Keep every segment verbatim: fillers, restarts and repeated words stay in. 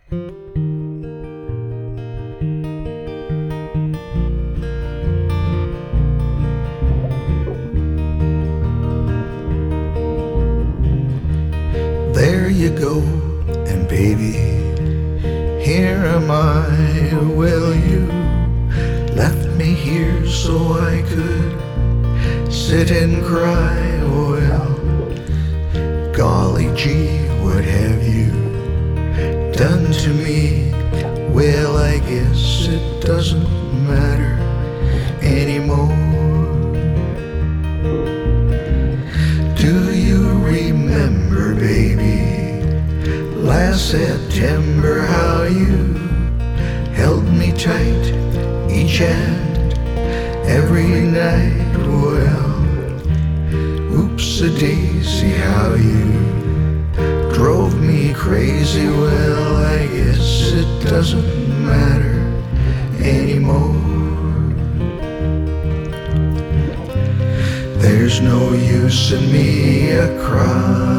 There you go, and baby, here am I. Well, you left me here so I could sit and cry. Well, golly gee, what have you done to me? Well, I guess it doesn't matter anymore. Do you remember, baby, last September, how you held me tight each and every night? Well, oops-a-daisy, how you drove me crazy. Well, I guess it doesn't matter anymore. There's no use in me a-crying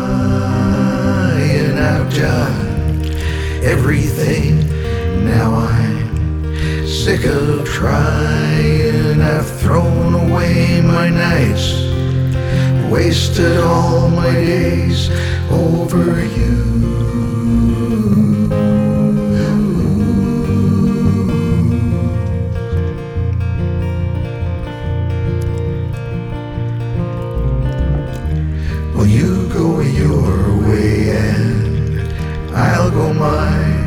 out on everything. Now I'm sick of trying. I've thrown away my nights, wasted all my days over you. Well, you go your way and I'll go mine,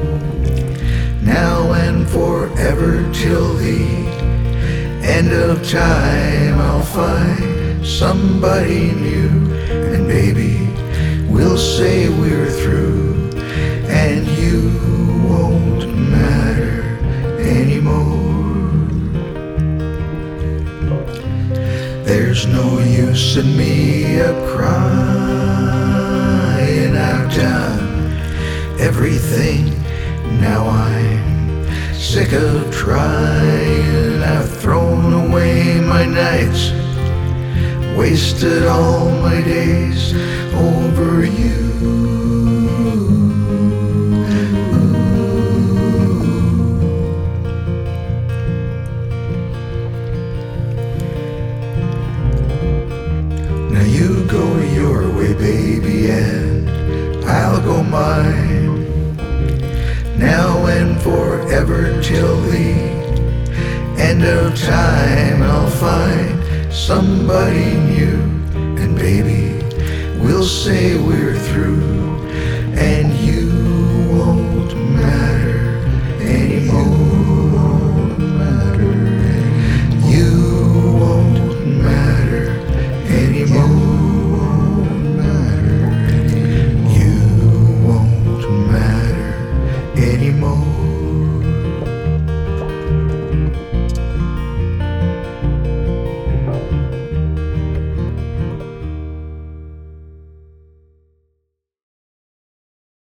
now and forever till the end of time. I'll find somebody new, and baby, we'll say we're through, and you won't matter anymore. There's no use in me a-crying out on everything. Now I'm sick of trying. I've thrown away my nights, wasted all my days over you. Now you go your way, baby, and I'll go mine, now and forever till the end of time. I'll find somebody new, and baby, we'll say we're through,